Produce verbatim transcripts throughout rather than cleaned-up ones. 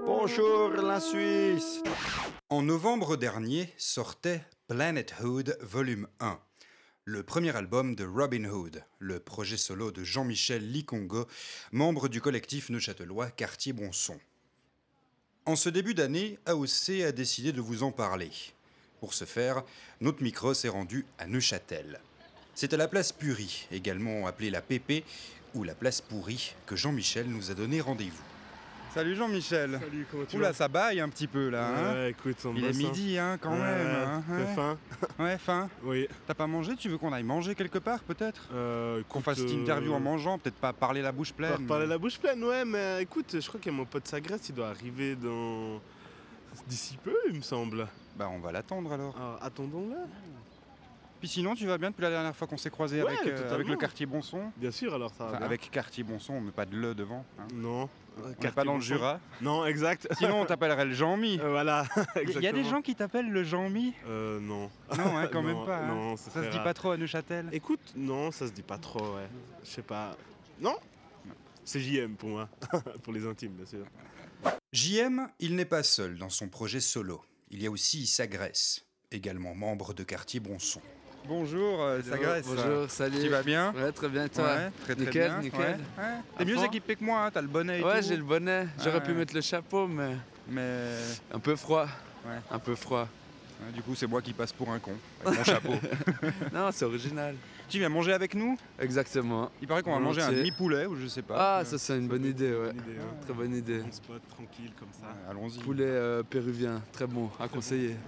Bonjour la Suisse. En novembre dernier sortait Planet Hood Volume un, le premier album de Robin Hood, le projet solo de Jean-Michel Likongo, membre du collectif neuchâtelois Quartier Bonson. En ce début d'année, A O C a décidé de vous en parler. Pour ce faire, notre micro s'est rendu à Neuchâtel. C'est à la place Purie, également appelée la Pépé, ou la place Pourrie, que Jean-Michel nous a donné rendez-vous. Salut Jean-Michel. Salut, comment tu Oula, vas? ça baille un petit peu là. Hein Ouais, écoute, on Il est bosse, hein. midi hein, quand Ouais, même. Hein, t'as ouais. faim? Ouais, faim. Oui. T'as pas mangé? Tu veux qu'on aille manger quelque part peut-être? Euh, Qu'on écoute, fasse cette euh, interview en mangeant, peut-être pas parler la bouche Par pleine. parler la bouche pleine, ouais, mais écoute, je crois qu'il y a mon pote Sagresse, il doit arriver dans... d'ici peu, il me semble. Bah on va l'attendons alors. Alors, attendons-le. Puis sinon, tu vas bien depuis la dernière fois qu'on s'est croisé Ouais, avec, euh, totalement. avec le quartier Bonson? Bien sûr, alors ça va Enfin, bien. avec quartier Bonson, on met pas de le devant. Hein. Non. On n'est pas dans le Jura. Non, exact. Sinon, on t'appellerait le Jean-Mi. Euh, voilà, Il y a des exactement. gens qui t'appellent le Jean-Mi? Euh, non. Non, hein, quand Non, même pas. hein. non, c'est Ça se très dit rare. pas trop à Neuchâtel. Écoute, non, ça se dit pas trop, ouais. Je sais pas. Non, c'est J M pour moi. Pour les intimes, bien sûr. J M, il n'est pas seul dans son projet solo. Il y a aussi Sagresse, également membre de Quartier Bonson. Bonjour, euh, Sagresse. Bonjour, salut. Tu vas bien? Ouais, très bien, et toi? Ouais, très très Nickel, bien. nickel. Ouais, ouais. T'es À mieux fond. équipé que moi, hein, t'as le bonnet et Ouais, tout. j'ai le bonnet. J'aurais Ouais, pu ouais. mettre le chapeau, mais Mais un peu froid. Ouais. Un peu froid. ouais, du coup, c'est moi qui passe pour un con, avec mon chapeau. Non, c'est original. Tu viens manger avec nous? Exactement. Il paraît qu'on va manger un Volontiers. demi-poulet ou je sais pas. Ah, Euh, ça c'est une bonne idée, ouais. Bonne idée, ouais. Très bonne idée. On spot tranquille comme ça. ouais, allons-y. Poulet euh, péruvien, très bon, à conseiller.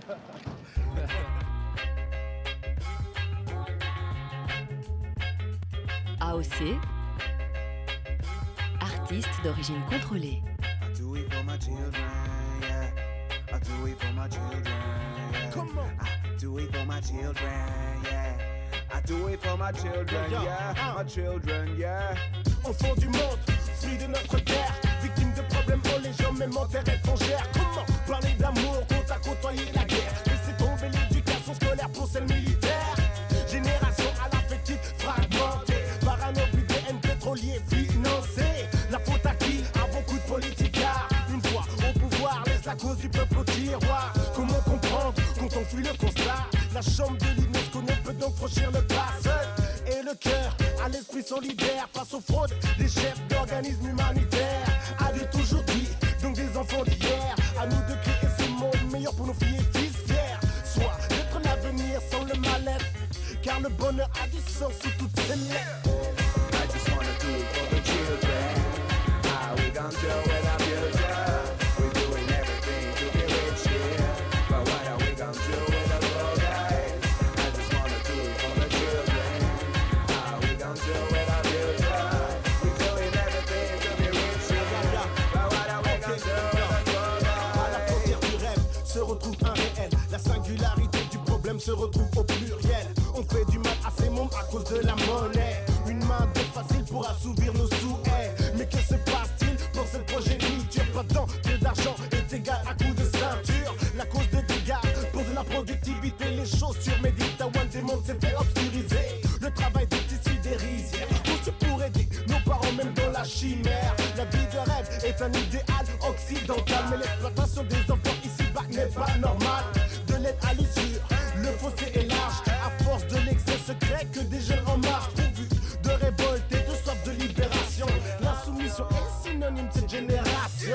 A O C, artiste d'origine contrôlée. I do it for my children, yeah. I do it for my children, yeah. Come on. I do it for my children, yeah. I do it for my children, Yeah, yeah. yeah. My children, yeah. Enfants du monde, fruits de notre terre, victimes de problèmes aux légions, même en terre étrangère. Comment parler d'amour quand à côtoyer la guerre? Laisser tomber l'éducation scolaire pour celle militaire. Génération à l'affectif fragmentée par un obus D N pétrolier financé. La faute à qui? À beaucoup de politicards. Une fois au pouvoir, laisse la cause du peuple au tiroir. Comment comprendre quand on fuit le constat? La chambre de l'UNESCO ne peut donc franchir le pas seul. Et le cœur à l'esprit solidaire face aux fraudes des chefs d'organismes humanitaires. Adultes aujourd'hui, donc des enfants d'hier. À nous de créer ce monde meilleur pour nos filles et fils fiers. Soit d'être l'avenir sans le mal-être, car le bonheur a du sens sous toutes ses lettres. I just wanna do it for the children. How we gon' do it, our future? We're doing everything to be rich, yeah. But what are we gon' do with the world, guys? I just wanna do it for the children. How we gon' do it, our future? We're doing everything to be rich, yeah. But what are we gon' do with the world, À la guys? frontière du rêve se retrouve un réel. La singularité du problème se retrouve au pluriel. On fait du mal à ces mômes à cause de la monnaie. Une main de facile pour assouvir nos souhaits. Mais que se passe-t-il pour cette progéniture? Pas de temps, peu d'argent est égal à coup de ceinture. La cause de dégâts pour de la productivité. Les chaussures Méditerranée des mondes s'est fait obscuriser. Le travail des tissus des rizières. Aussi pour aider nos parents même dans la chimère. La vie de rêve est un idéal occidental. Mais l'exploitation des enfants ici-bas n'est pas normale. De l'aide à l'usure, le fossé est large. À force de l'excès secret que des jeunes en marche. Pourvu de révolte et de soif de libération. L'insoumission est synonyme de cette génération.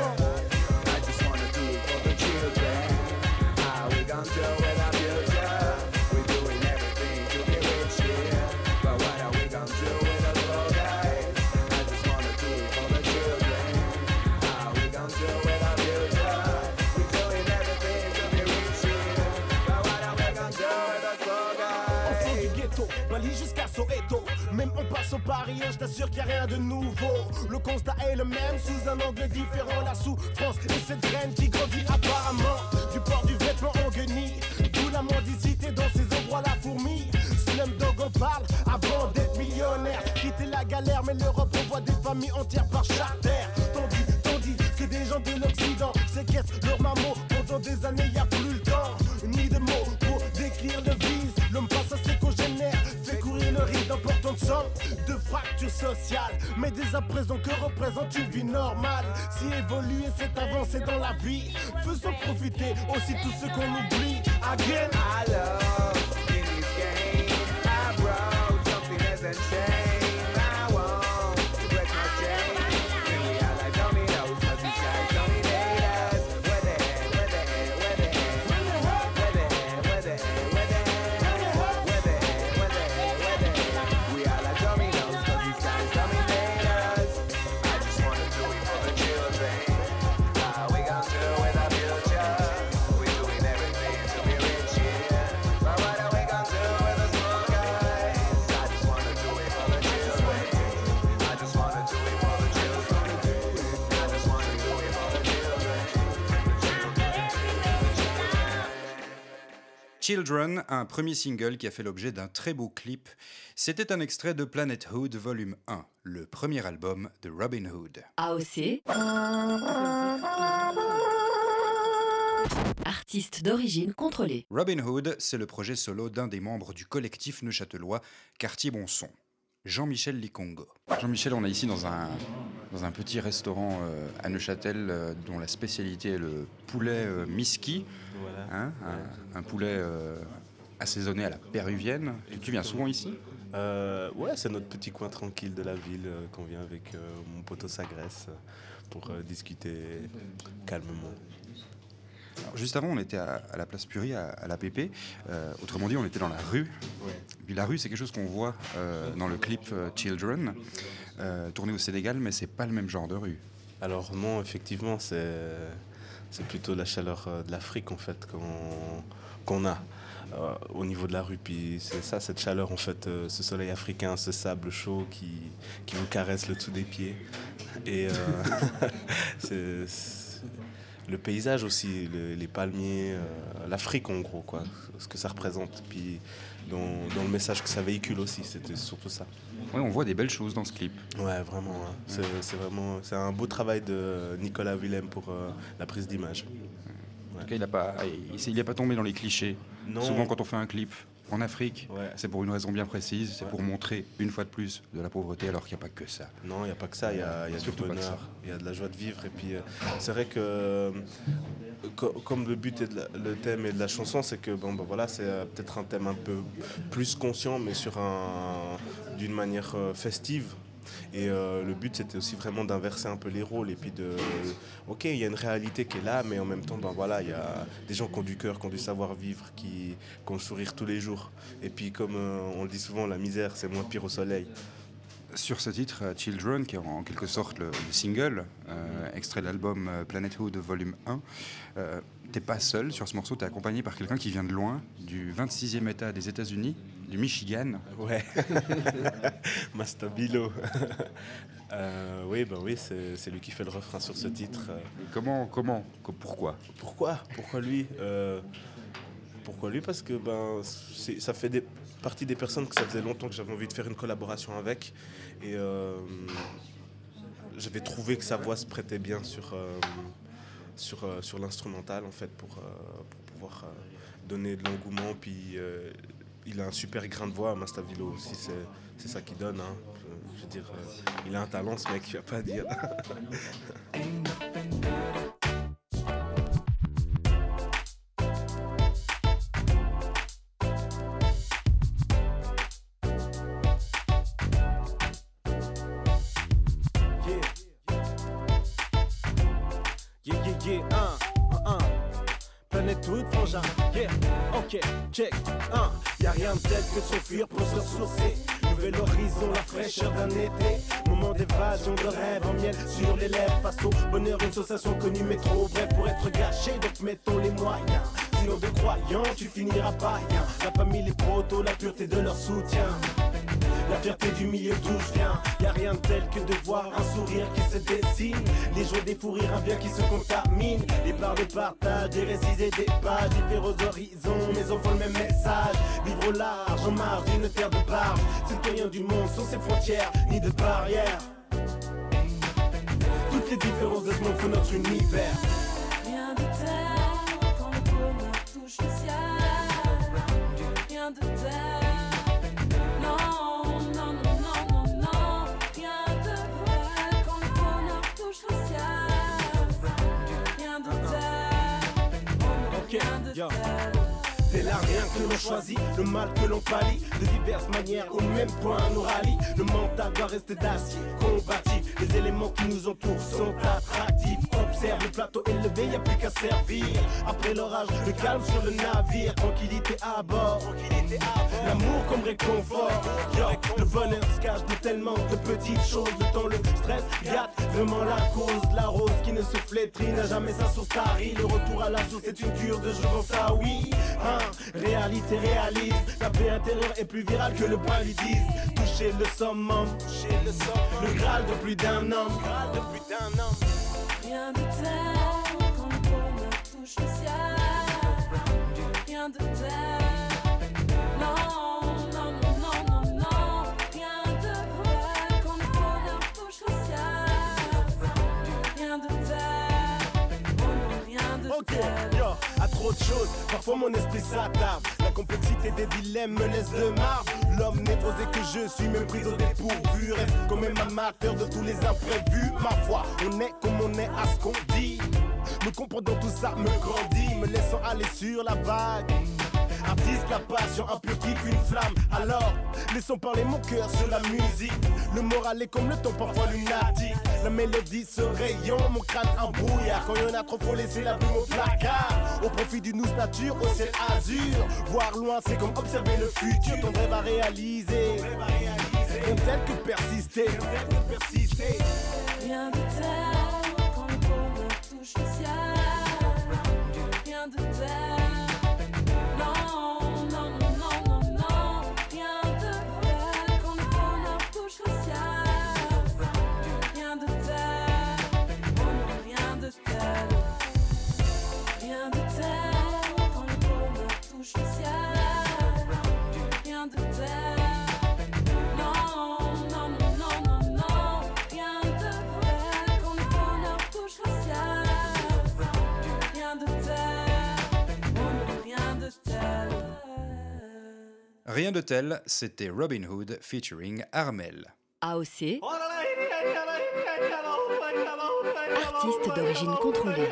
I just wanna do it for the children. How we gon' do it, our future? We're doing everything to be rich, yeah. But what are we gon' do with the world, guys? I just wanna do it for the children. How we gon' do it, our future? We're doing everything to be rich, yeah. But what are we gon' do with the world, Enfant guys? du ghetto, Bali jusqu'à Soweto. Même on passe au pari, je t'assure qu'il n'y a rien de nouveau. Le constat est le même, sous un angle différent. La souffrance et cette graine qui grandit apparemment. Du port du vêtement en guenille, d'où la mendicité dans ces endroits la fourmi. Slumdog en parle avant d'être millionnaire. Quitter la galère, mais l'Europe envoie des familles entières par charter. Tandis, tandis que des gens de l'Occident séquestrent leurs mamans. Pendant des années, y a plus le temps, ni de mots pour décrire le vice. L'homme passe à ses congénères, fait courir le risque d'importantes sommes de fractures sociales. Mais dès à présent, que représente une vie normale? Si évoluer, c'est avancer dans la vie. Faisons profiter aussi tous ceux qu'on oublie. Again, I love in this game. I brought something hasn't changed. I want to break my chain. We are like dominoes, cause these guys dominate us. Where the head, where the head, where the head? Where the head, where the head, where the head? Where the head, where the head, where the head? We are like dominoes, cause these guys dominate us. I just wanna do it for the children. How we gon' do it with our future? We doing everything to be rich, yeah. But what are we gon' do with the small guys? I just wanna do it for the children. I just wanna do it for the children. I just wanna do it for the children. Children, un premier single qui a fait l'objet d'un très beau clip. C'était un extrait de Planet Hood Volume un, le premier album de Robin Hood. A O C. Artiste d'origine contrôlée. Robin Hood, c'est le projet solo d'un des membres du collectif neuchâtelois Quartier Bon Son, Jean-Michel Likongo. Jean-Michel, on est ici dans un, dans un petit restaurant euh, à Neuchâtel euh, dont la spécialité est le poulet euh, miski, Voilà. hein, un, un poulet euh, assaisonné à la péruvienne. Tu, tu viens souvent ici? Euh, ouais, c'est notre petit coin tranquille de la ville euh, qu'on vient avec euh, mon poteau Sagresse euh, pour euh, discuter calmement. Alors, juste avant, on était à, à la place Purie, à, à l'A P P. Euh, autrement dit, on était dans la rue. Et puis la rue, c'est quelque chose qu'on voit euh, dans le clip euh, Children, euh, tourné au Sénégal, mais c'est pas le même genre de rue. Alors non, effectivement, c'est, c'est plutôt la chaleur euh, de l'Afrique en fait qu'on, qu'on a euh, au niveau de la rue. Puis c'est ça, cette chaleur en fait, euh, ce soleil africain, ce sable chaud qui, qui vous caresse le dessous des pieds. Et euh, c'est, c'est le paysage aussi, le, les palmiers, euh, l'Afrique en gros, quoi, ce que ça représente. Puis dans, dans le message que ça véhicule aussi, c'était surtout ça. Oui, on voit des belles choses dans ce clip. Ouais, vraiment. Hein. C'est, c'est vraiment, c'est un beau travail de Nicolas Willem pour euh, la prise d'image. En tout cas, il n'a pas, il, il a pas tombé dans les clichés. Non. Souvent, quand on fait un clip en Afrique, Ouais. c'est pour une raison bien précise, c'est Ouais. pour montrer une fois de plus de la pauvreté, alors qu'il n'y a pas que ça. Non, il n'y a pas que ça, il y a, il y a du Surtout pas que bonheur, ça. il y a de la joie de vivre. Et puis, euh, c'est vrai que, euh, co- comme le but et de la- le thème et de la chanson, c'est que bon, ben voilà, c'est euh, peut-être un thème un peu plus conscient, mais sur un, d'une manière euh, festive. Et euh, le but, c'était aussi vraiment d'inverser un peu les rôles et puis de... Ok, il y a une réalité qui est là, mais en même temps, ben voilà, il y a des gens qui ont du cœur, qui ont du savoir-vivre, qui, qui ont le sourire tous les jours. Et puis, comme euh, on le dit souvent, la misère, c'est moins pire au soleil. Sur ce titre, euh, Children, qui est en quelque sorte le, le single, euh, extrait de l'album euh, Planet Hood Volume un, euh, t'es pas seul sur ce morceau, t'es accompagné par quelqu'un qui vient de loin, du vingt-sixième État des États-Unis, du Michigan. Ouais, Mastabilo. euh, oui, ben oui, c'est, c'est lui qui fait le refrain sur ce titre. Euh, Comment, comment, co- pourquoi? Pourquoi Pourquoi lui Euh, Pourquoi lui Parce que ben, c'est, ça fait des, partie des personnes que ça faisait longtemps que j'avais envie de faire une collaboration avec. Et euh, j'avais trouvé que sa voix se prêtait bien sur, euh, sur, euh, sur l'instrumental, en fait, pour, euh, pour pouvoir euh, donner de l'engouement. Puis euh, il a un super grain de voix, Mastavilo aussi, c'est, c'est ça qui donne. Hein. Je, je veux dire, euh, il a un talent, ce mec, il va pas dire. Yeah. Yeah, yeah, yeah, un, un, un. Planète Hood, frangin, yeah, ok, check, un. Y'a rien de tel que s'enfuir pour se ressourcer. Nouvel horizon, la fraîcheur d'un été. Moment d'évasion, de rêve en miel sur les lèvres. Face au bonheur, une sensation connue mais trop brève pour être gâchée. Donc mettons les moyens. Sinon de croyants, tu finiras pas rien. La famille, les protos, la pureté de leur soutien. La fierté du milieu d'où je viens. Y'a rien de tel que de voir un sourire qui se dessine. Les joies des fous rires, un bien qui se contamine. Les parts de partage, des récits et des pages. Différents horizons, mais au fond le même message. Vivre au large, en marge d'une terre de barge. Citoyens du monde, sans ses frontières, ni de barrières. Toutes les différences de ce monde font notre univers. Rien de tel quand le bonheur touche le ciel. Rien de tel. Non, non, non, non, non, non. Rien de de Yo. tel. C'est là rien que l'on choisit, le mal que l'on pallie. De diverses manières, au même point nous rallie. Le mental doit rester d'acier, combatif. Les éléments qui nous entourent sont attractifs. Observe le plateau élevé, y a plus qu'à servir. Après l'orage, le calme sur le navire. Tranquillité à bord, l'amour comme réconfort. Yo, le bonheur se cache de tellement de petites choses. Le temps, le stress gâte vraiment la cause. La rose qui ne se flétrit n'a jamais sa source tarie. Le retour à la source est une cure de jour, ça oui. Hein, réalité réalise, la paix intérieure est plus virale que le paludisme. Toucher le summum, toucher le summum, le graal de plus d'un homme, graal de plus d'un homme. Rien de tel quand le bonheur touche le ciel. Rien de tel. Non, non, non, non, non, non. Rien de tel quand le bonheur touche le ciel. Rien de tel. Oh non, rien de Ok, tel. yo, à trop de choses, parfois mon esprit s'attarde. La complexité des dilemmes me laisse de marbre. L'homme n'est posé que je suis mépris au dépourvu. Reste quand même amateur de tous les imprévus. Ma foi, on est comme on est à ce qu'on dit. Me comprendre tout ça me grandit, me laissant aller sur la vague. Artiste, la passion un peu quitte une flamme. Alors, laissons parler mon cœur sur la musique. Le moral est comme le temps parfois lunatique. La mélodie se rayon, mon crâne un brouillard. Quand y'en a trop, faut laisser la plume au placard. Au profit d'une douce nature, au ciel azur. Voir loin, c'est comme observer le futur. Ton rêve à réaliser. Rien tel que persister. Rien de tel quand le bonheur touche le ciel. Rien de tel. Non, non, non, non, non, non. Rien de tel quand le bonheur touche le ciel. Rien de tel. Oh non, rien de tel. Rien de tel quand le bonheur touche le ciel. Rien de tel. Non, non, non, non, non, non. Rien de tel quand le bonheur touche le ciel. Rien de tel. Oh non, rien de tel. Rien de tel, c'était Robin Hood featuring Armel. A O C. Artiste d'origine contrôlée.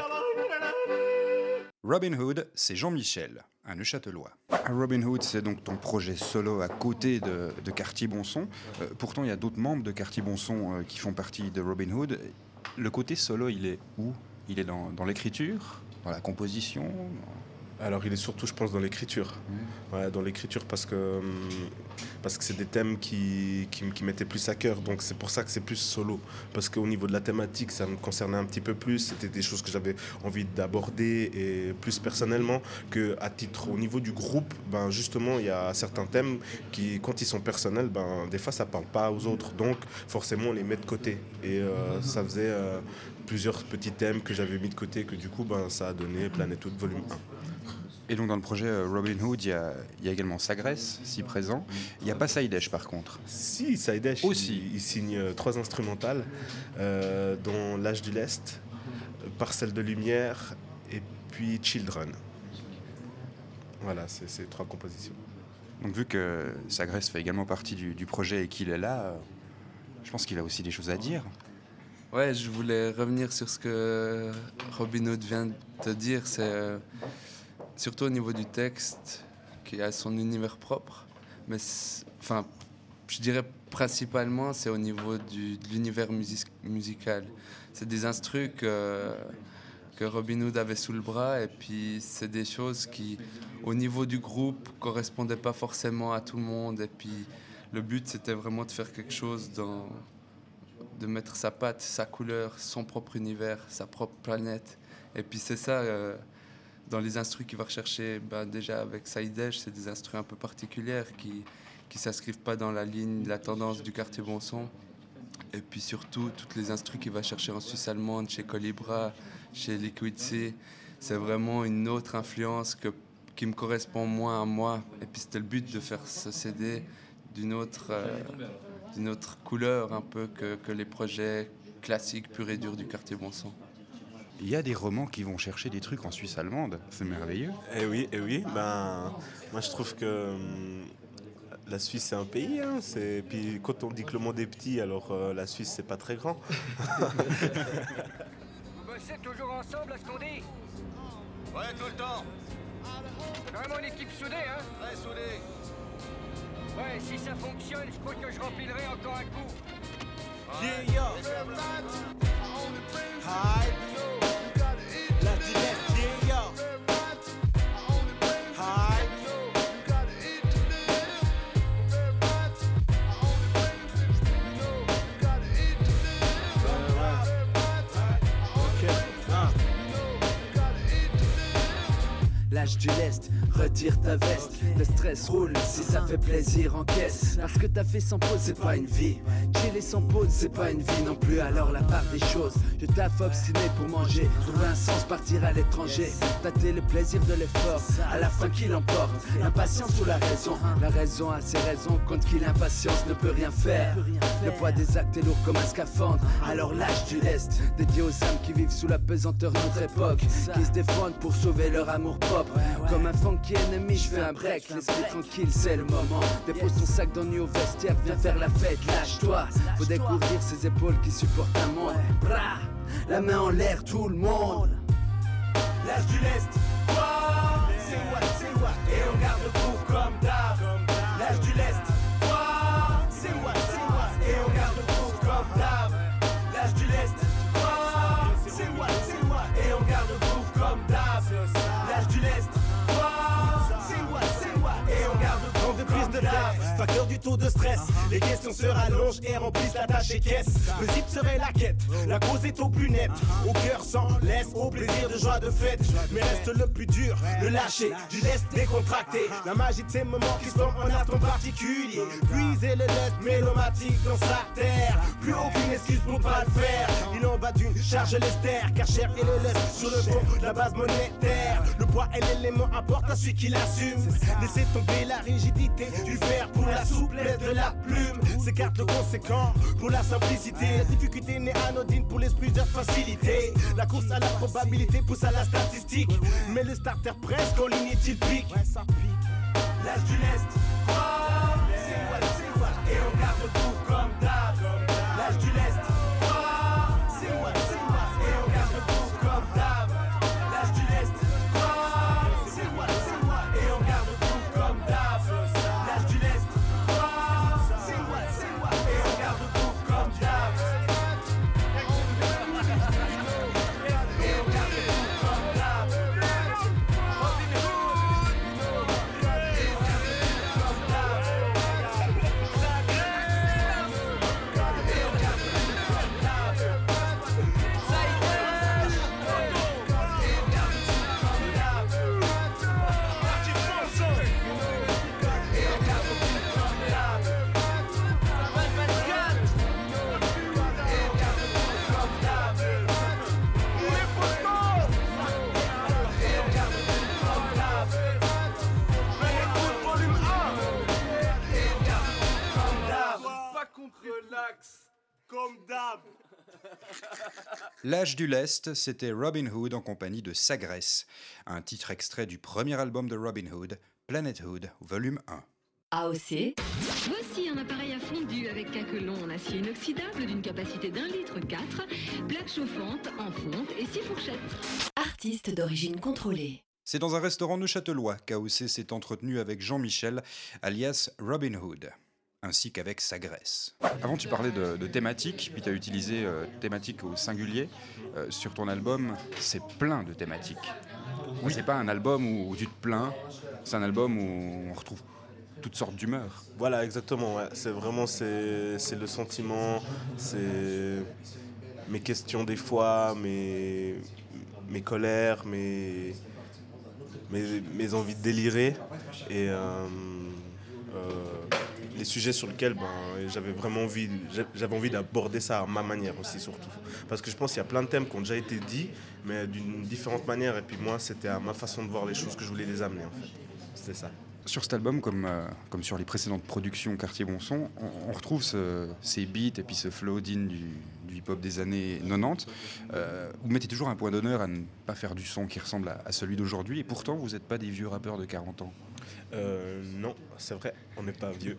Robin Hood, c'est Jean-Michel, un Neuchâtelois. Robin Hood, c'est donc ton projet solo à côté de, de Cartier-Bonson. Euh, pourtant, il y a d'autres membres de Cartier-Bonson euh, qui font partie de Robin Hood. Le côté solo, il est où? Il est dans, dans l'écriture, dans la composition? Alors il est surtout, je pense, dans l'écriture. Mmh. Ouais, dans l'écriture parce que hum, parce que c'est des thèmes qui, qui, qui m'étaient plus à cœur. Donc c'est pour ça que c'est plus solo. Parce qu'au niveau de la thématique, ça me concernait un petit peu plus. C'était des choses que j'avais envie d'aborder et plus personnellement que à titre. Au niveau du groupe, ben justement, il y a certains thèmes qui, quand ils sont personnels, ben des fois ça parle pas aux autres. Donc forcément, on les met de côté. Et euh, ça faisait euh, plusieurs petits thèmes que j'avais mis de côté que du coup, ben ça a donné Planet Hood volume un. Et donc dans le projet euh, Robin Hood, il y a, il y a également Sagresse, si présent. Il n'y a pas Saïdesh par contre. Si, Saïdesh, Aussi. il, il signe euh, trois instrumentales, euh, dont L'Âge du Lest, euh, Parcelle de Lumière et puis Children. Voilà, c'est ces trois compositions. Donc vu que Sagresse fait également partie du, du projet et qu'il est là, euh, je pense qu'il a aussi des choses à dire. Ouais, je voulais revenir sur ce que Robin Hood vient de te dire. C'est euh, surtout au niveau du texte, qui a son univers propre. Mais c'est- enfin, je dirais principalement, c'est au niveau du, de l'univers musi- musical. C'est des instrus que, que Robin Hood avait sous le bras. Et puis, c'est des choses qui, au niveau du groupe, correspondaient pas forcément à tout le monde. Et puis, le but, c'était vraiment de faire quelque chose dans... de mettre sa patte, sa couleur, son propre univers, sa propre planète. Et puis c'est ça, euh, dans les instrus qu'il va rechercher, ben déjà avec Saïdesh, c'est des instrus un peu particulières qui qui s'inscrivent pas dans la ligne, la tendance du Cartier-Bonson. Et puis surtout, toutes les instrus qu'il va chercher en Suisse allemande, chez Colibra, chez Liquid Sea, c'est vraiment une autre influence que, qui me correspond moins à moi. Et puis c'était le but de faire ce C D d'une autre... euh, d'une autre couleur un peu que, que les projets classiques purs et durs du Cartier-Bonson. Il y a des romans qui vont chercher des trucs en Suisse allemande, c'est merveilleux. Eh oui, eh oui, ben, moi je trouve que hum, la Suisse c'est un pays, hein, c'est... puis quand on dit que le monde est petit, alors euh, la Suisse c'est pas très grand. Vous bossez toujours ensemble à ce qu'on dit? Ouais, tout le temps. Vraiment une équipe soudée, hein? Ouais, soudée. Ouais, si ça fonctionne, je crois que je rempilerai encore un coup. Yeah, yo. Hi. La Dilette, yeah, yo. Hi. L'âge du lest, retire ta veste. Le stress roule, si ça fait plaisir encaisse. Parce que t'as fait sans pause, c'est pas une vie. Chiller sans pause, c'est pas une vie non plus. Alors la part des choses, je taffe obstiné pour manger. Trouver un sens, partir à l'étranger. Tâter le plaisir de l'effort, à la fin qui l'emporte. L'impatience ou la raison, la raison a ses raisons. Contre qui l'impatience ne peut rien faire. Le poids des actes est lourd comme un scaphandre. Alors l'âge du lest, dédié aux âmes qui vivent sous la pesanteur de notre époque. Qui se défendent pour sauver leur amour propre. Comme un funky ennemi, je fais un break. L'esprit tranquille, c'est le moment. Dépose ton sac d'ennui au vestiaire, viens faire la fête, lâche-toi. Faut découvrir ces épaules qui supportent un monde. Bra, la main en l'air, tout le monde. L'âge du lest, quoi? C'est what, c'est what? Et on garde le cours comme d'hab. L'âge du lest, quoi? C'est what, c'est what? Et on garde le cours comme d'hab. L'âge du lest, quoi? C'est what, c'est what? Et on garde le cours comme d'hab. L'âge du lest, quoi? C'est what, c'est what? Et on garde le cours de prise de tête. Facteur du taux de stress. Les questions se rallongent et remplissent la tâche et caisse. Le zip serait la quête, la cause est au plus net. Au cœur sans laisse, au plaisir de joie de fête. Mais reste le plus dur, le lâcher, du lest décontracté. La magie de ces moments qui se forment en atome particulier. Puiser le lest mélomatique dans sa terre. Plus aucune excuse pour ne pas le faire. Il en va d'une charge lestère, car cher est le lest sur le fond de la base monétaire. Le poids et l'élément apportent à celui qui l'assume. Laissez tomber la rigidité du fer pour la souplesse de la plume. S'écarte le conséquent pour la simplicité. La difficulté n'est anodine pour l'esprit de facilité. La course à la probabilité pousse à la statistique. Mais le starter presque en ligne est-il pique. L'âge du lest, quoi? C'est what, c'est what? Et on garde le coup comme d'hab. L'âge du lest, quoi? C'est what, c'est what? Et on garde le coup comme d'hab. L'âge du lest, quoi? C'est what, c'est what? Et on garde le coup comme d'hab. L'âge du lest, quoi? C'est what, c'est what? Et on garde le coup comme d'hab. Et on garde le coup comme d'hab. Robin Hood. Comme d'hab. L'âge du lest, c'était Robin Hood en compagnie de Sagresse, un titre extrait du premier album de Robin Hood, Planet Hood, volume un. A O C. Voici un appareil à fondu avec caquelon en acier inoxydable d'une capacité d'un litre quatre, plaque chauffante en fonte et six fourchettes. Artiste d'origine contrôlée. C'est dans un restaurant neuchâtelois qu'A O C s'est entretenu avec Jean-Michel, alias Robin Hood, ainsi qu'avec Sagresse. Avant, tu parlais de, de thématiques, puis tu as utilisé euh, thématiques au singulier. Euh, sur ton album, c'est plein de thématiques. Oui. C'est pas un album où tu te plains, c'est un album où on retrouve toutes sortes d'humeurs. Voilà, exactement. Ouais. C'est vraiment c'est, c'est le sentiment, c'est mes questions des fois, mes, mes colères, mes, mes, mes envies de délirer. Et euh, euh, les sujets sur lesquels ben, j'avais vraiment envie, j'avais envie d'aborder ça à ma manière aussi surtout. Parce que je pense qu'il y a plein de thèmes qui ont déjà été dits, mais d'une différente manière. Et puis moi, c'était à ma façon de voir les choses que je voulais les amener en fait. C'était ça. Sur cet album, comme, euh, comme sur les précédentes productions Quartier Bon Son, on, on retrouve ce, ces beats et puis ce flow digne du, du hip-hop des années quatre-vingt-dix. Euh, vous mettez toujours un point d'honneur à ne pas faire du son qui ressemble à, à celui d'aujourd'hui, et pourtant vous n'êtes pas des vieux rappeurs de quarante ans. Euh, non, c'est vrai, on n'est pas vieux.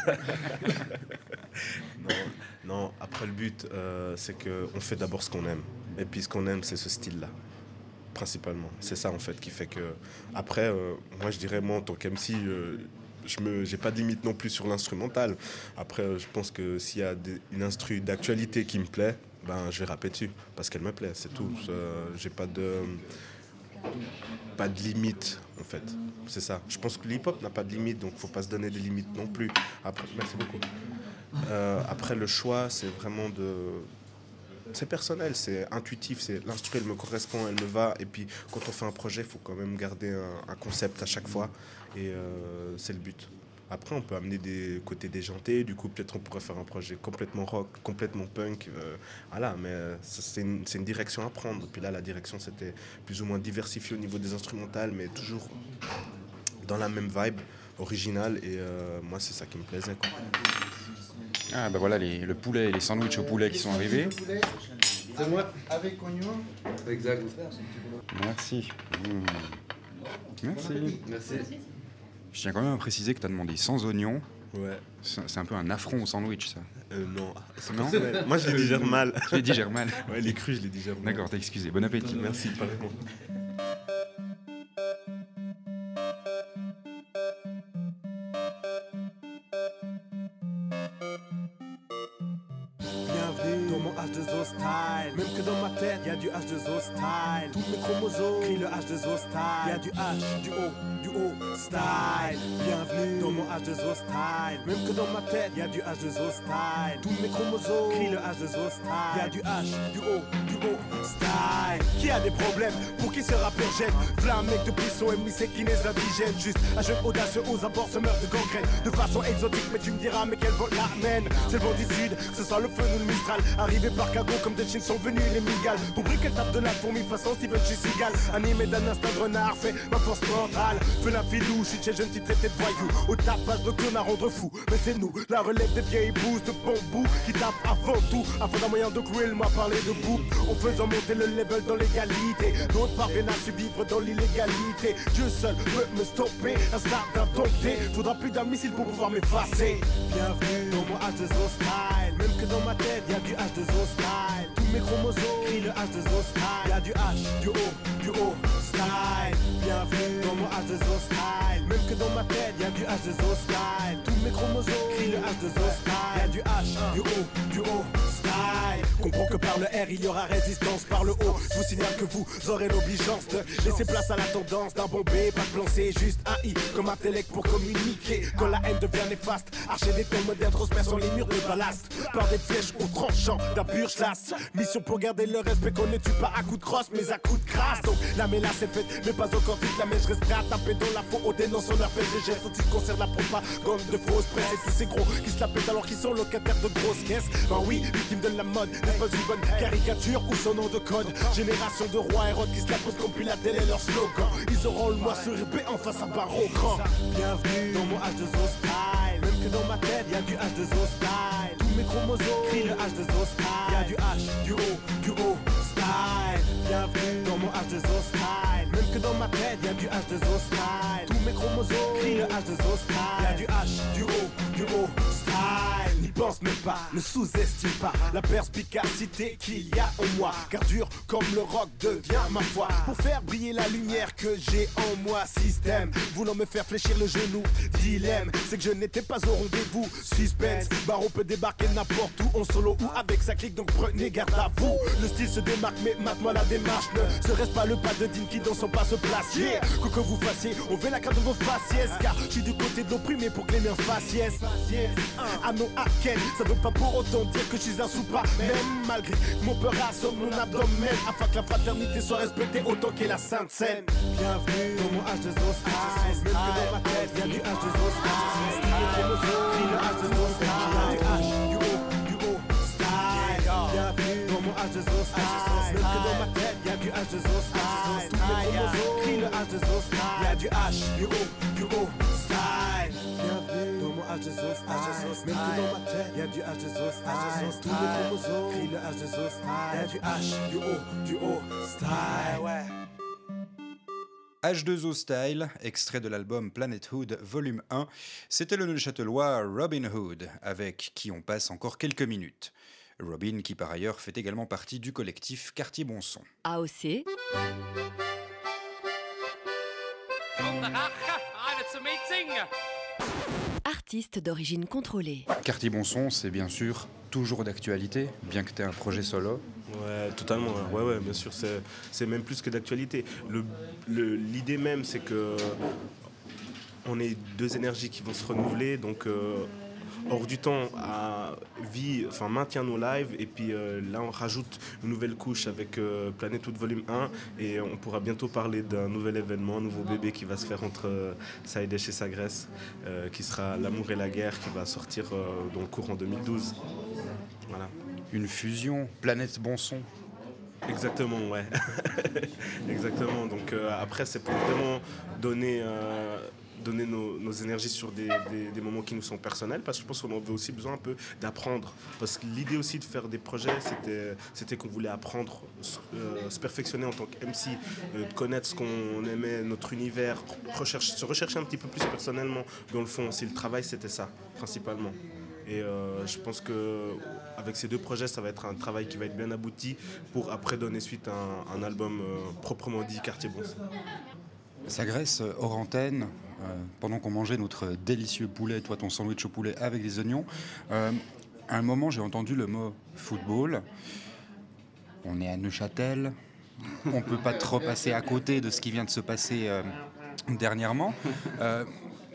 non, non, après le but, euh, c'est qu'on fait d'abord ce qu'on aime. Et puis ce qu'on aime, c'est ce style-là. principalement. C'est ça en fait qui fait que... Après, euh, moi je dirais, moi en tant qu'M C, euh, je me, j'ai pas de limite non plus sur l'instrumental. Après, euh, je pense que s'il y a des, une instru d'actualité qui me plaît, ben, je vais rapper dessus parce qu'elle me plaît, c'est tout. Euh, j'ai pas de... pas de limite en fait, c'est ça. Je pense que l'hip-hop n'a pas de limite, donc faut pas se donner des limites non plus. Après, merci beaucoup. Euh, après le choix, c'est vraiment de... C'est personnel, c'est intuitif, c'est l'instru, elle me correspond, elle me va. Et puis quand on fait un projet, il faut quand même garder un, un concept à chaque fois. Et euh, c'est le but. Après, on peut amener des côtés déjantés. Du coup, peut-être on pourrait faire un projet complètement rock, complètement punk. Euh, voilà, mais ça, c'est, une, c'est une direction à prendre. Puis là, la direction, c'était plus ou moins diversifié au niveau des instrumentales, mais toujours dans la même vibe originale. Et euh, moi, c'est ça qui me plaisait, quoi. Ah bah voilà les, le poulet et les sandwichs au poulet qui sont arrivés. C'est moi. Avec oignon. Exact. Merci. Mmh. Merci. Merci. Je tiens quand même à préciser que tu as demandé sans oignon. Ouais. C'est, c'est un peu un affront au sandwich, ça. Euh, non. Non. Moi, je les digère mal. Je les digère mal. Ouais, les crus, je les digère mal. D'accord, t'as excusé. Bon appétit. Merci, pareillement. Bienvenue dans mon H deux O style. Même que dans ma tête, y a du H deux O style. Tous mes chromosomes crient le H deux O style. Y a du H, du O, du O style. Bienvenue dans mon H deux O style. Même que dans ma tête, y a du H deux O style. Tous mes chromosomes crient le H deux O style. Y a du H, du O, du O style. Qui a des problèmes? Pour qui ce rappeur jette? V'là un mec de Buisson et c'est qui les indigènes. Juste un jeune audacieux aux abords se meurt de gangrène. De façon exotique, mais tu me diras, mais quel vol l'amène? C'est le vent du sud, ce sera le feu ou le Mistral. Arrivé par cargo comme des Chines sont venus les migales. Pour briquer tape de la fourmi façon Steven Seagal. Animé d'un instinct de renard, fait ma force mentale. Fais la filou, je suis chez jeune titre traité de voyou. Au tapage de clown à rendre fou. Mais c'est nous, la relève des vieilles bouses de bambou qui tapent avant tout. Avant d'un moyen de cruel, m'a parlé de boue. En faisant monter le level dans l'égalité. D'autres parviennent à survivre dans l'illégalité. Dieu seul peut me stopper. Un stade indompté. Faudra plus d'un missile pour pouvoir m'effacer. Bienvenue dans mon H deux O style. Même que dans ma tête, y'a du H deux O style. Tous mes chromosomes crient le H deux O style. Y'a du H, du O, du O style. Bienvenue dans mon H deux O style. Même que dans ma tête, y'a du H deux O style. Tous mes chromosomes crient le H deux O style. Y'a du H, du O, du O style. Comprends que par le R, il y aura résistance par le haut. Je vous signale que vous aurez l'obligeance de laisser place à la tendance d'un bon B, pas de plan C, juste un I comme intellect pour communiquer. Quand la haine devient néfaste, archer des temps modernes transperçant les murs de ballast par des flèches au tranchant d'un pur chasse. Mission pour garder le respect qu'on ne tue pas à coups de crosse mais à coups de crasse. Donc la mélasse est faite mais pas encore toute la mèche. Je resterai à taper dans la faux au dénonçant leur pèse de gestes. Quand il concerne la propagande de fausses presse et tous ces gros qui se la pètent alors qu'ils sont locataires de grosses caisses. Ben oui, victime de la mode, n'est-ce pas une bonne caricature ou son nom de code? Génération de rois héros qui se la posent comme puis la télé leur slogan. Ils auront le mois sur épée en face à barre au cran. Bienvenue dans mon H deux O style. Même que dans ma tête, y'a du H deux O style. Tous mes chromosomes crient le H deux O style. Y'a du H, du O, du O style. Bienvenue dans mon H deux O style. Même que dans ma tête, y'a du H deux O style. Tous mes chromosomes crient le H deux O style. Y'a du H, du O, du O style. N'y pense même pas, ne sous-estime pas la perspicacité qu'il y a en moi. Car dur comme le rock devient ma foi. Pour faire briller la lumière que j'ai en moi. Système, voulant me faire fléchir le genou. Dilemme, c'est que je n'étais pas au rendez-vous. Suspense, Baron peut débarquer n'importe où, en solo ou avec sa clique, donc prenez garde à vous. Le style se démarque, mais mate-moi la démarche. Ne serait-ce pas le pas de Dean qui dans son pas se place. Yeah, quoi que vous fassiez, on fait la carte de vos faciès. Car je suis du côté de l'opprimé pour que les miens fassent yes. Ah non, à Ken, ça veut pas pour autant dire que je suis un soupa. Même malgré mon peur assomme mon abdomen, afin que la fraternité soit respectée autant qu'est la sainte scène. Bienvenue dans mon H deux O style. Même que dans ma tête, y'a du H deux O style. Style de chromosomes, crie le H deux O style. Y'a du H, du O, du O style. Bienvenue dans mon H deux O style. Même que dans ma tête, y'a du H deux O style. Tous mes chromosomes, crie le H deux O style. Y'a du H, du O, du O style. Bienvenue dans mon H deux O style. Même que dans ma tête, y'a du H deux O style. Tous mes chromosomes, crie le H deux O style. Y'a du H, du O, du O style. Ouais. H deux O Style, extrait de l'album Planet Hood Volume un, c'était le neuchâtelois Robin Hood, avec qui on passe encore quelques minutes. Robin qui par ailleurs fait également partie du collectif Quartier Bon Son. A O C Artiste d'origine contrôlée. Quartier Bon Son, c'est bien sûr toujours d'actualité, bien que tu aies un projet solo. Ouais, totalement. Ouais, ouais, bien sûr, c'est, c'est même plus que d'actualité. Le, le, l'idée même, c'est que on est deux énergies qui vont se renouveler, donc euh, hors du temps à vie, enfin maintient nos lives, et puis euh, là on rajoute une nouvelle couche avec euh, Planet Hood Volume un, et on pourra bientôt parler d'un nouvel événement, un nouveau bébé qui va se faire entre euh, Saïdesh et Sagresse, euh, qui sera L'amour et la guerre, qui va sortir euh, dans le courant deux mille douze. Voilà. Une fusion, Planète Bon Son. Exactement, ouais. Exactement. Donc euh, après, c'est pour vraiment donner, euh, donner nos, nos énergies sur des, des, des moments qui nous sont personnels, parce que je pense qu'on avait aussi besoin un peu d'apprendre. Parce que l'idée aussi de faire des projets, c'était, c'était qu'on voulait apprendre, euh, se perfectionner en tant que M C, euh, connaître ce qu'on aimait, notre univers, recherche, se rechercher un petit peu plus personnellement. Dans le fond, si le travail, c'était ça, principalement. Et euh, je pense qu'avec ces deux projets, ça va être un travail qui va être bien abouti pour après donner suite à un, un album euh, proprement dit Quartier Bon Son. Sagresse, hors antenne, euh, pendant qu'on mangeait notre délicieux poulet, toi ton sandwich au poulet avec des oignons, euh, à un moment j'ai entendu le mot football. On est à Neuchâtel, on ne peut pas trop passer à côté de ce qui vient de se passer euh, dernièrement. Euh,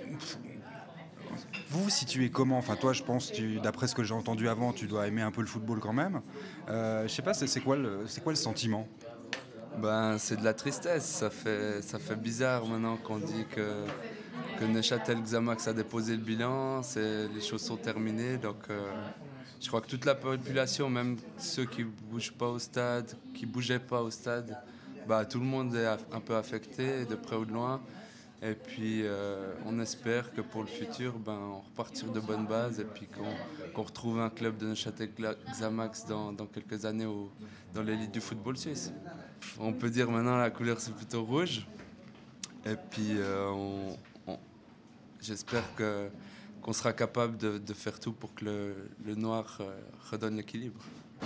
Vous vous situez comment ? Enfin, toi, je pense, tu, d'après ce que j'ai entendu avant, tu dois aimer un peu le football quand même. Euh, je sais pas, c'est, c'est, quoi le, c'est quoi le sentiment ? Ben, c'est de la tristesse. Ça fait, ça fait bizarre maintenant qu'on dit que, que Neuchâtel Xamax a déposé le bilan. C'est, les choses sont terminées. Donc, euh, je crois que toute la population, même ceux qui ne bougent pas au stade, qui ne bougeaient pas au stade, bah, tout le monde est un peu affecté, de près ou de loin. Et puis, euh, on espère que pour le futur, ben, on repartir de bonnes bases et puis qu'on, qu'on retrouve un club de Neuchâtel Xamax dans, dans quelques années au, dans l'élite du football suisse. On peut dire maintenant la couleur c'est plutôt rouge. Et puis, euh, on, on, j'espère que, qu'on sera capable de, de faire tout pour que le, le noir euh, redonne l'équilibre.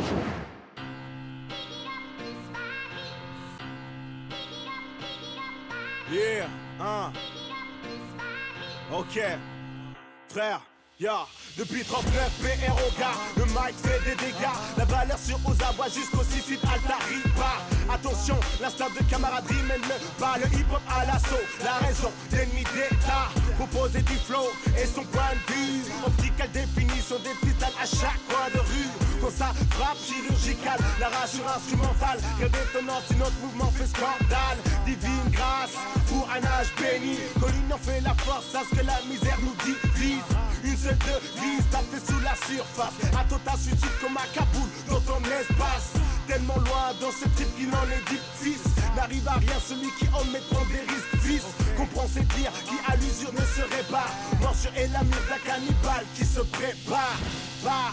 Yeah, hein. Ok, frère, ya. Depuis trente-neuf P R O G A, le mic fait des dégâts. La valeur sur aux abois jusqu'au suicide Altariba. Attention, l'instinct de camaraderie mène le bas, le hip-hop à l'assaut. La raison d'ennemi d'État, proposer du flow et son point de vue. Optical définition des pistales à chaque coin de rue. Quand ça frappe chirurgicale, la rassure instrumentale. Rien d'étonnant si notre mouvement fait scandale. Divine grâce pour un âge béni. Colline en fait la force à ce que la misère nous divise. Une seule devise tapée sous la surface. Un total suicide comme à Kaboul dans ton espace. Tellement loin dans ce type qui n'en est dit fils. N'arrive à rien celui qui omet prend des risques fils. Comprend ses dires qui à l'usure ne serait pas. Morsure et la mire d'un cannibale qui se prépare. Bah.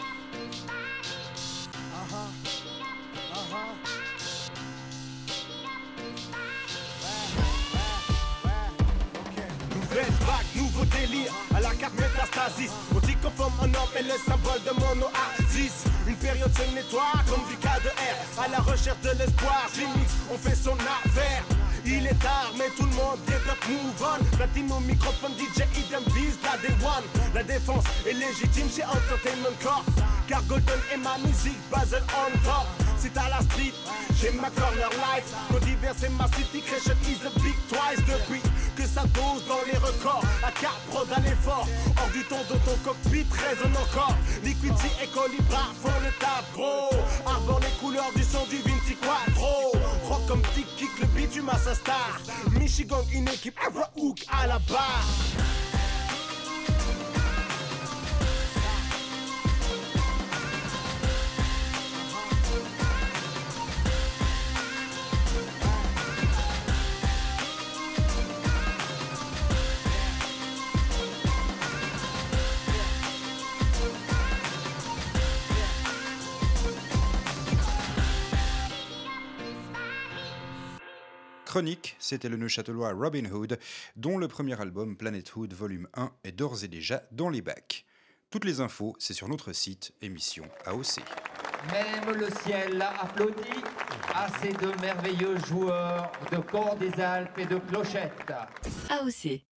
Nouvelle vague, nouveau délire, à la carte métastasis. On dit qu'on forme un homme et le symbole de mon oasis. Une période se nettoie comme du K deux R. À la recherche de l'espoir, J-Mix, on fait son affaire. Il est tard, mais tout le monde get up, move on. Platino, microphone, D J, idem, vise la day one. La défense est légitime chez Entertainment Corp. Car Golden est ma musique, Basel on top. C'est à la street, j'ai ma corner life. Code divers c'est ma city, creation is a big twice. Depuis que ça dose dans les records, à Car Prod à l'effort. Hors du ton de ton cockpit résonne encore. Liquidity et Colibra font le taf gros. Arbore les couleurs du son du Vinci Quattro. Rock comme Tic Kick, le bitume à sa star. Michigan, une équipe Hook à la barre. Chronique, c'était le Neuchâtelois Robin Hood, dont le premier album Planet Hood Volume un est d'ores et déjà dans les bacs. Toutes les infos, c'est sur notre site émission A O C. Même le ciel applaudit à ces deux merveilleux joueurs de corps des Alpes et de clochettes. A O C,